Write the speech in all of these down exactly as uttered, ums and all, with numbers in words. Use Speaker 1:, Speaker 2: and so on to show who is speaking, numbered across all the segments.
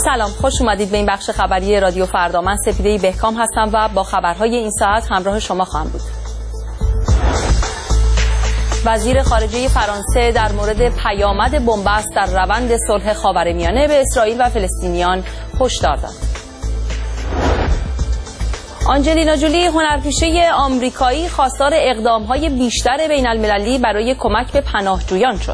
Speaker 1: سلام، خوش اومدید به این بخش خبری رادیو فردا. من سپیده بهکام هستم و با خبرهای این ساعت همراه شما خواهم بود. وزیر خارجه فرانسه در مورد پیامد بنبست در روند صلح خاورمیانه به اسرائیل و فلسطینیان هشدار داد. آنجلینا جولی هنرپیشه آمریکایی خواستار اقدام‌های بیشتر بین‌المللی برای کمک به پناهجویان شد.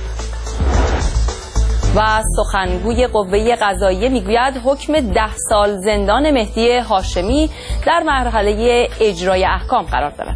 Speaker 1: و سخنگوی قوه قضاییه میگوید حکم ده سال زندان مهدی هاشمی در مرحله اجرای احکام قرار دارد.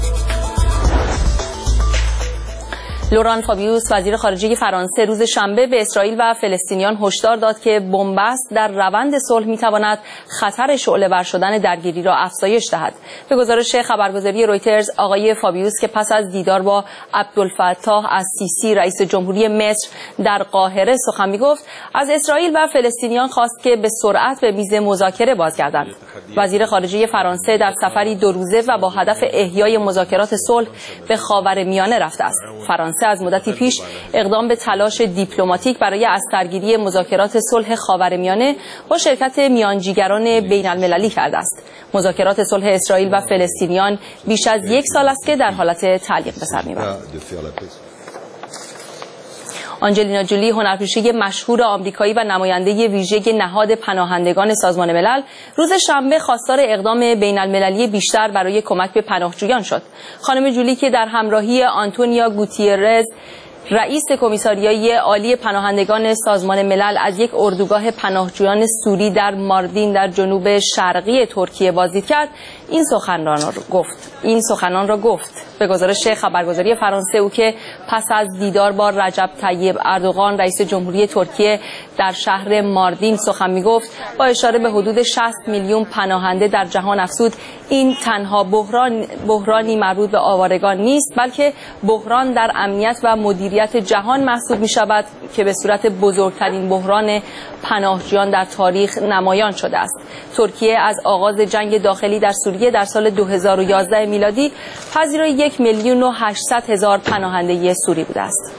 Speaker 1: لوران فابیوس وزیر خارجه فرانسه روز شنبه به اسرائیل و فلسطینیان هشدار داد که بنبست در روند صلح میتواند خطر شعله‌ور شدن درگیری را افزایش دهد. به گزارش خبرگزاری رویترز، آقای فابیوس که پس از دیدار با عبدالفتاح السیسی رئیس جمهوری مصر در قاهره سخن میگفت، از اسرائیل و فلسطینیان خواست که به سرعت به میز مذاکره بازگردند. وزیر خارجه فرانسه در سفری دو روزه و با هدف احیای مذاکرات صلح به خاورمیانه رفته است. فرانسه از مدتی پیش اقدام به تلاش دیپلماتیک برای از سرگیری مذاکرات صلح خاورمیانه با شرکت میانجیگران بین المللی کرده است. مذاکرات صلح اسرائیل و فلسطینیان بیش از یک سال است که در حالت تعلیق به سر میبرد. آنجلینا جولی هنرپیشه مشهور آمریکایی و نماینده ویژه نهاد پناهندگان سازمان ملل روز شنبه خواستار اقدام بین المللی بیشتر برای کمک به پناهجویان شد. خانم جولی که در همراهی آنتونیا گوتیرز رئیس کمیساریای عالی پناهندگان سازمان ملل از یک اردوگاه پناهجویان سوری در ماردین در جنوب شرقی ترکیه بازدید کرد، این سخنان را گفت. این سخنان را گفت. به گزارش خبرگزاری فرانسه، او که پس از دیدار با رجب طیب اردوغان رئیس جمهوری ترکیه در شهر ماردین سخن می‌گفت، با اشاره به حدود شصت میلیون پناهنده در جهان افزود این تنها بحران بحرانی مربوط به آوارگان نیست، بلکه بحران در امنیت و مدیریت جهان محسوب می‌شود که به صورت بزرگترین بحران پناهجویان در تاریخ نمایان شده است. ترکیه از آغاز جنگ داخلی در سوریه در سال دو هزار و یازده میلادی پذیرای یک میلیون و هشتصد هزار پناهنده سوری بوده است.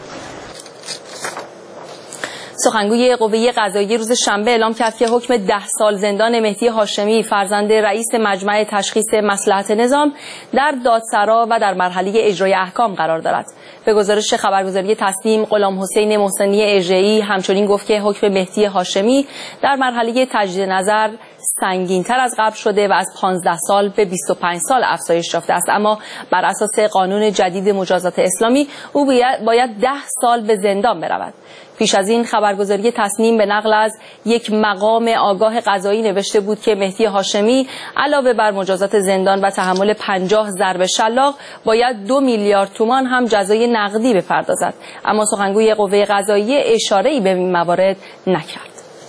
Speaker 1: سخنگوی قوه قضاییه روز شنبه اعلام کرد که حکم ده سال زندان مهدی هاشمی فرزند رئیس مجمع تشخیص مصلحت نظام در دادسرا و در مرحله اجرای احکام قرار دارد. به گزارش خبرگزاری تسنیم، غلام حسین محسنی اژه‌ای همچنین گفت که حکم مهدی هاشمی در مرحله تجدید نظر سنگین‌تر از قبل شده و از پانزده سال به بیست و پنج سال افزایش یافته است، اما بر اساس قانون جدید مجازات اسلامی او باید ده سال به زندان برود. پیش از این خبرگزاری تسنیم به نقل از یک مقام آگاه قضایی نوشته بود که مهدی هاشمی علاوه بر مجازات زندان و تحمل پنجاه ضرب شلاق باید دو میلیارد تومان هم جزای نقدی بپردازد، اما سخنگوی قوه قضاییه اشاره‌ای به این موارد نکرد.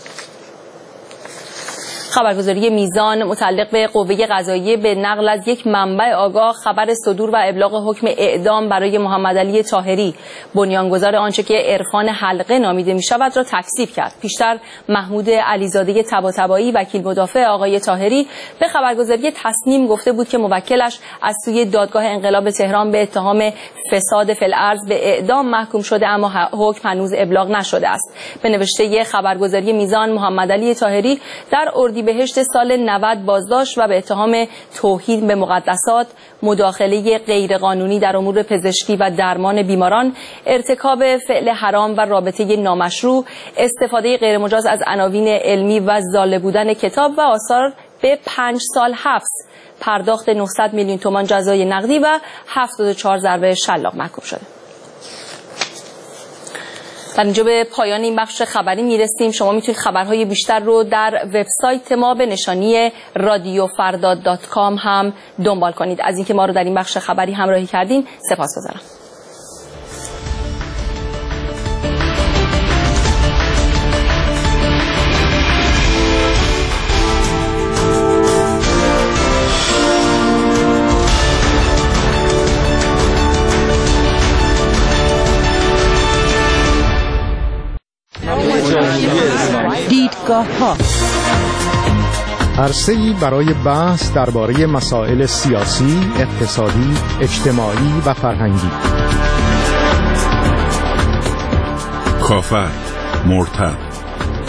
Speaker 1: خبرگزاری میزان متعلق به قوه قضاییه به نقل از یک منبع آگاه خبر صدور و ابلاغ حکم اعدام برای محمد علی طاهری، بنیانگذار آنچه که عرفان حلقه نامیده می شود، را تکذیب کرد. پیشتر محمود علیزاده طباطبایی وکیل مدافع آقای طاهری به خبرگزاری تسنیم گفته بود که موکلش از سوی دادگاه انقلاب تهران به اتهام فساد فی الارض به اعدام محکوم شده، اما حکم هنوز ابلاغ نشده است. به نوشته خبرگزاری میزان، محمد علی طاهری در اردیبهشت سال نود بازداشت و به اتهام توهین به مقدسات، مداخله غیرقانونی در امور پزشکی و درمان بیماران، ارتکاب فعل حرام و رابطه نامشروع، استفاده غیرمجاز از عناوین علمی و ضاله بودن کتاب و آثار به پنج سال حبس، پرداخت نهصد میلیون تومان جزای نقدی و هفتاد و چهار ضربه شلاق محکوم شده. در اینجا به پایان این بخش خبری میرسیم. شما میتونید خبرهای بیشتر رو در وبسایت ما به نشانی رادیو فردا دات کام هم دنبال کنید. از اینکه ما رو در این بخش خبری همراهی کردین سپاسگزارم.
Speaker 2: دیدگاه ها
Speaker 3: عرصه‌ای برای بحث درباره مسائل سیاسی، اقتصادی، اجتماعی و فرهنگی.
Speaker 4: کافر، مرتد،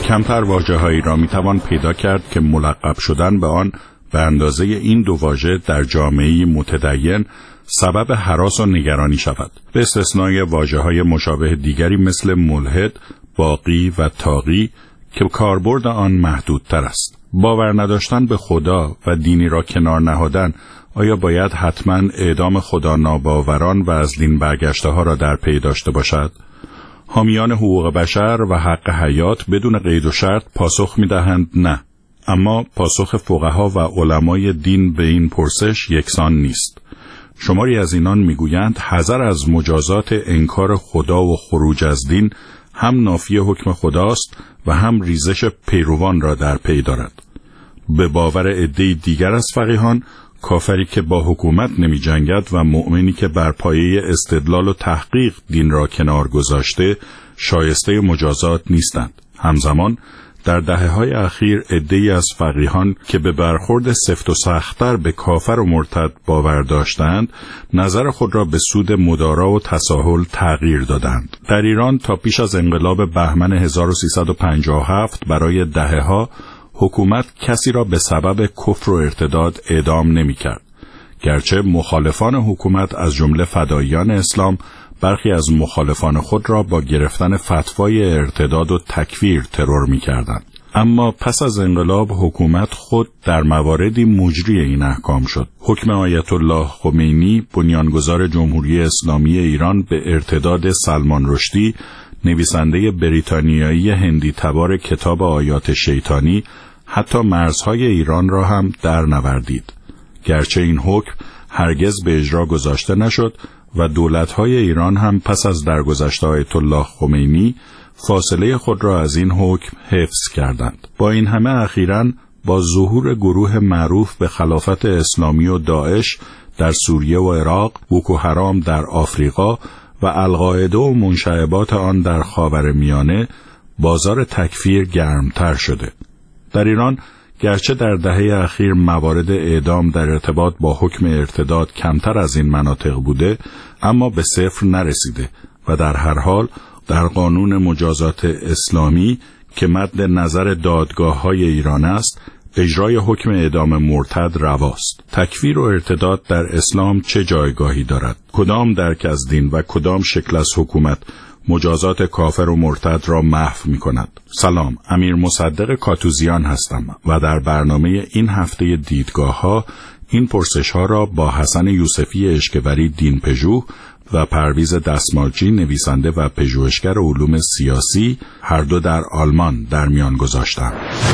Speaker 4: کمتر واژه‌هایی را میتوان پیدا کرد که ملقب شدن به آن به اندازه این دو واژه در جامعه متدین سبب هراس و نگرانی شود، به استثنای واژه‌های مشابه دیگری مثل ملحد، باغی و طاغی که کاربرد آن محدودتر است. باور نداشتن به خدا و دینی را کنار نهادن آیا باید حتما اعدام خدا ناباوران و از دین برگشته ها را در پی داشته باشد؟ حامیان حقوق بشر و حق حیات بدون قید و شرط پاسخ می‌دهند نه. اما پاسخ فقها و علمای دین به این پرسش یکسان نیست. شماری از اینان میگویند حذر از مجازات انکار خدا و خروج از دین هم نافی حکم خداست و هم ریزش پیروان را در پی دارد. به باور عده‌ای دیگر از فقیهان، کافری که با حکومت نمی جنگد و مؤمنی که بر پایه استدلال و تحقیق دین را کنار گذاشته شایسته مجازات نیستند. همزمان در دهه‌های اخیر عده‌ای از فقیهان که به برخورد سفت و سخت‌تر به کافر و مرتد باور داشتند، نظر خود را به سود مدارا و تساهل تغییر دادند. در ایران تا پیش از انقلاب بهمن هزار و سیصد و پنجاه و هفت برای دهه‌ها حکومت کسی را به سبب کفر و ارتداد اعدام نمی‌کرد. گرچه مخالفان حکومت از جمله فداییان اسلام برخی از مخالفان خود را با گرفتن فتوای ارتداد و تکفیر ترور می‌کردند. اما پس از انقلاب حکومت خود در مواردی مجری این احکام شد. حکم آیت الله خمینی، بنیانگذار جمهوری اسلامی ایران، به ارتداد سلمان رشدی، نویسنده بریتانیایی هندی تبار کتاب آیات شیطانی، حتی مرزهای ایران را هم در نوردید. گرچه این حکم هرگز به اجرا گذاشته نشد و دولت‌های ایران هم پس از درگذشت آیت الله خمینی فاصله خود را از این حکم حفظ کردند. با این همه اخیراً با ظهور گروه معروف به خلافت اسلامی و داعش در سوریه و عراق، بوکو حرام در آفریقا و القاعده و منشعبات آن در خاورمیانه، بازار تکفیر گرمتر شده. در ایران گرچه در دهه اخیر موارد اعدام در ارتباط با حکم ارتداد کمتر از این مناطق بوده، اما به صفر نرسیده و در هر حال در قانون مجازات اسلامی که مد نظر دادگاه‌های ایران است، اجرای حکم اعدام مرتد رواست. تکفیر و ارتداد در اسلام چه جایگاهی دارد؟ کدام درک از دین و کدام شکل از حکومت مجازات کافر و مرتد را محو می کند؟ سلام، امیر مصدق کاتوزیان هستم و در برنامه این هفته دیدگاه ها این پرسش ها را با حسن یوسفی اشکوری دین پژوه و پرویز دستمالچی نویسنده و پژوهشگر علوم سیاسی هر دو در آلمان در میان گذاشتم.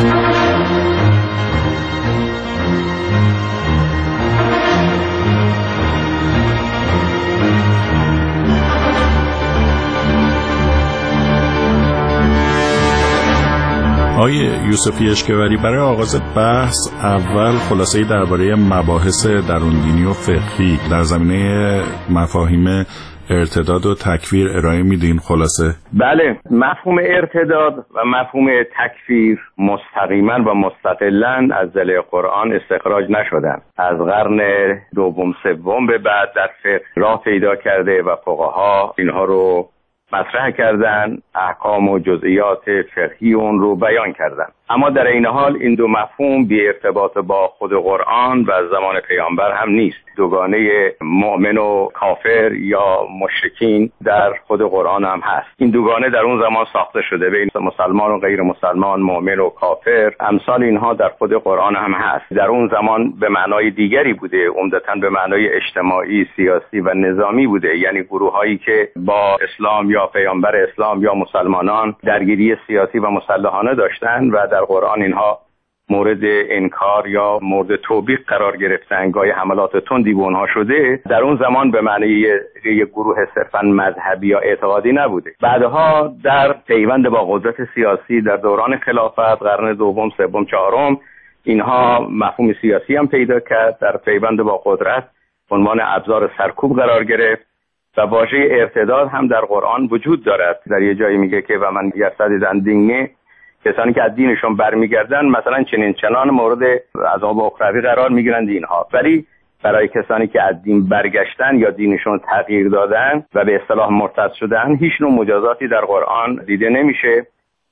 Speaker 4: آقای یوسفی اشکوری، برای آغاز بحث اول خلاصه‌ای درباره مباحث درون‌دینی و فقهی در زمینه مفاهیم ارتداد و تکفیر ارائه میدین. خلاصه
Speaker 5: بله، مفهوم ارتداد و مفهوم تکفیر مستقیما و مستقلاً از دل قرآن استخراج نشدن. از قرن دوم سوم به بعد در فقه راه پیدا کرده و فقها اینها رو مطرح کردن، احکام و جزئیات فقهی اون رو بیان کردن. اما در این حال این دو مفهوم بی ارتباط با خود قرآن و زمان پیامبر هم نیست. دوگانه مؤمن و کافر یا مشرکین در خود قرآن هم هست. این دوگانه در اون زمان ساخته شده، بین مسلمان و غیر مسلمان، مؤمن و کافر. امثال اینها در خود قرآن هم هست. در اون زمان به معنای دیگری بوده، عمدتاً به معنای اجتماعی، سیاسی و نظامی بوده، یعنی گروه‌هایی که با اسلام یا پیامبر اسلام یا مسلمانان درگیری سیاسی و مسلحانه داشتن و در قرآن اینها مورد انکار یا مورد توبیخ قرار گرفتن، گاهی حملات تندی به اونها شده. در اون زمان به معنی یک گروه صرفاً مذهبی یا اعتقادی نبوده. بعدها در پیوند با قدرت سیاسی در دوران خلافت قرن دوم، سوم، چهارم اینها مفهوم سیاسی هم پیدا کرد، در پیوند با قدرت عنوان ابزار سرکوب قرار گرفت و واژه ارتداد هم در قرآن وجود دارد. در یه جایی میگه که و من یرتدن دینه، کسانی که از دینشون برمیگردن مثلا چنین چنان مورد عذاب اخروی قرار میگیرند اینها. ولی برای کسانی که از دین برگشتن یا دینشون تغییر دادن و به اصطلاح مرتد شدن، هیچ نوع مجازاتی در قرآن دیده نمیشه.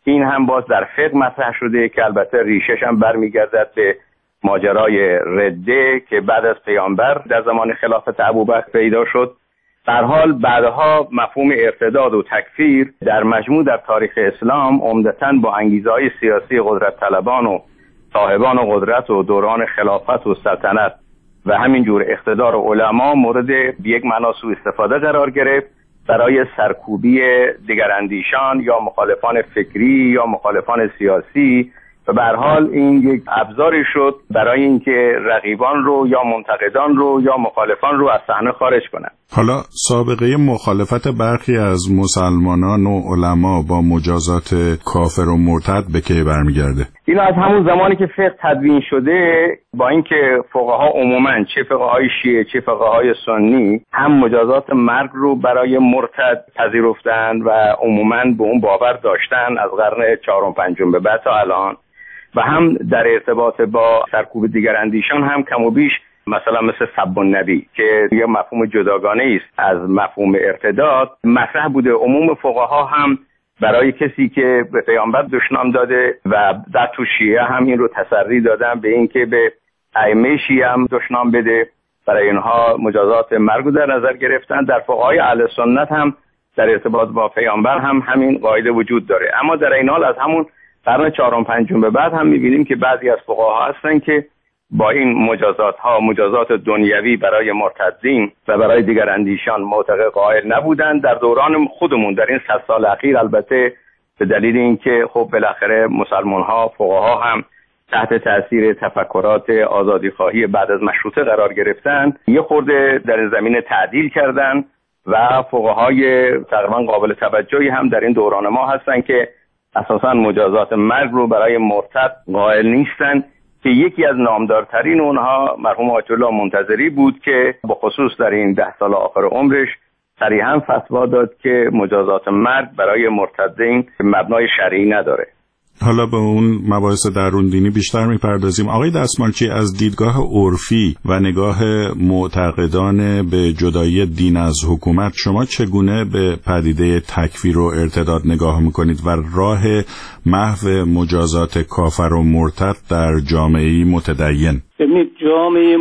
Speaker 5: این هم باز در فقه مطرح شده که البته ریشش هم برمیگردد به ماجرای رده که بعد از پیامبر در زمان خلافت ابوبکر پیدا شد. در حال بعدها مفهوم ارتداد و تکفیر در مجموع در تاریخ اسلام عمدتاً با انگیزه‌های سیاسی قدرت طلبان و صاحبان و قدرت و دوران خلافت و سلطنت و همینجور اقتدار علما مورد یک معنا سوء استفاده قرار گرفت برای سرکوبی دگراندیشان یا مخالفان فکری یا مخالفان سیاسی و به هر حال این یک ابزاری شد برای اینکه رقیبان رو یا منتقدان رو یا مخالفان رو از صحنه خارج کنند.
Speaker 4: حالا سابقه مخالفت برخی از مسلمانان و علما با مجازات کافر و مرتد به کی برمیگرده؟
Speaker 5: این از همون زمانی که فقه تدوین شده، با اینکه فقها عموماً چه فقهای شیعه چه فقهای سنی هم مجازات مرگ رو برای مرتد پذیرفتن و عموماً به اون باور داشتن از قرن چهارم پنجم به بعد تا الان، و هم در ارتباط با سرکوب دیگراندیشان هم کم و بیش مثلا مثل سب النبی که یه مفهوم جداگانه است از مفهوم ارتداد مطرح بوده. عموم فقها هم برای کسی که به پیامبر دشنام داده و در تو شیعه هم این رو تسری دادن به اینکه به ائمه شیعه هم دشنام بده، برای اینها مجازات مرگ رو در نظر گرفتن. در فقهای اهل سنت هم در ارتباط با پیامبر هم همین قاعده وجود داره. اما در این حال از همون قرن چهارم پنجم به بعد هم می‌بینیم که بعضی از فقها هستن که با این مجازات ها مجازات دنیوی برای مرتدین و برای دیگر اندیشان معتقد قائل نبودن. در دوران خودمون در این صد سال اخیر البته به دلیل اینکه خب بالاخره مسلمان ها فقها هم تحت تاثیر تفکرات آزادی خواهی بعد از مشروطه قرار گرفتن، یه خورده در این زمینه تعدیل کردن و فقهای تقریبا قابل توجهی هم در این دوران ما هستن که اساساً مجازات مرگ رو برای مرتد قائل نیستن، که یکی از نامدارترین اونها مرحوم آیت الله منتظری بود که به خصوص در این ده سال آخر عمرش صریحاً فتوا داد که مجازات مرگ برای مرتدین مبنای شرعی نداره.
Speaker 4: حالا به اون مباحث درون دینی بیشتر میپردازیم. آقای دستمالچی، از دیدگاه عرفی و نگاه معتقدان به جدایی دین از حکومت شما چگونه به پدیده تکفیر و ارتداد نگاه میکنید و راه محو مجازات کافر و مرتد در جامعه متدین؟
Speaker 6: ببینید، جامعه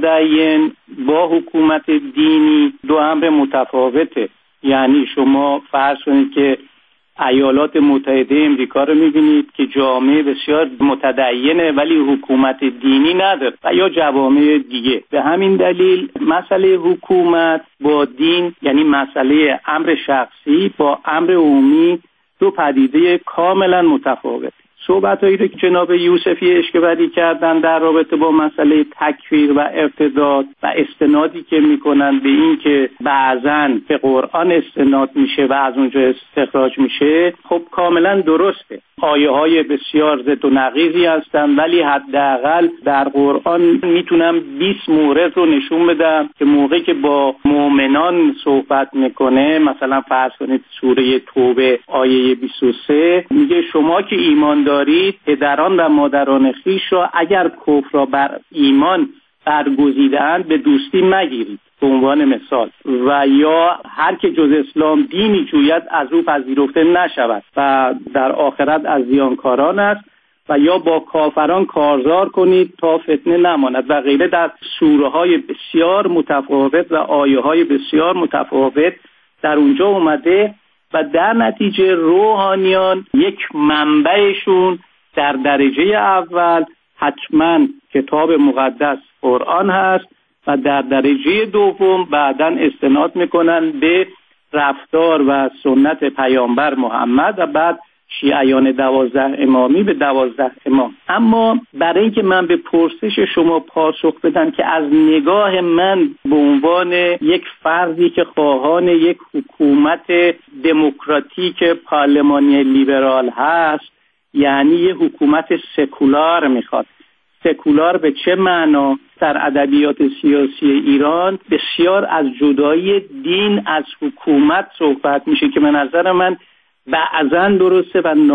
Speaker 6: متدین با حکومت دینی دو امر متفاوته. یعنی شما فرض کنید که ایالات متحده امریکا رو می‌بینید که جامعه بسیار متدینه ولی حکومت دینی نداره، و یا جوامع دیگه. به همین دلیل مسئله حکومت با دین، یعنی مسئله امر شخصی با امر عمومی، دو پدیده کاملا متفاوت. صحبتایی رو که جناب یوسفی اشکبری کردن در رابطه با مسئله تکفیر و ارتداد و استنادی که میکنن به این که بعضن به قرآن استناد میشه و از اونجا استخراج میشه، خب کاملا درسته. آیه های بسیار ضد و نقیضی هستن، ولی حداقل در قرآن میتونم بیست مورد رو نشون بدم که موقعی که با مؤمنان صحبت میکنه، مثلا فرض کنید سوره توبه آیه بیست و سه میگه شما که ایمان دارید پدران و مادران خویش را اگر کفر را بر ایمان برگزیده‌اند به دوستی مگیرید، به عنوان مثال. و یا هر که جز اسلام دینی جوید از او پذیرفته نشود و در آخرت از زیانکاران است. و یا با کافران کارزار کنید تا فتنه نماند و غیره. در سوره های بسیار متفاوت و آیه های بسیار متفاوت در اونجا اومده و در نتیجه روحانیان یک منبعشون در درجه اول حتما کتاب مقدس قرآن هست و در درجه دوم بعداً استناد میکنن به رفتار و سنت پیامبر محمد و بعد شیعیان دوازده امامی به دوازده امام. اما برای اینکه من به پرسش شما پاسخ بدم که از نگاه من به عنوان یک فردی که خواهان یک حکومت دموکراتیک پارلمانی لیبرال هست، یعنی یک حکومت سکولار میخواد. سکولار به چه معنا؟ در ادبیات سیاسی ایران بسیار از جدایی دین از حکومت صحبت میشه که به نظر من بعضاً درسته و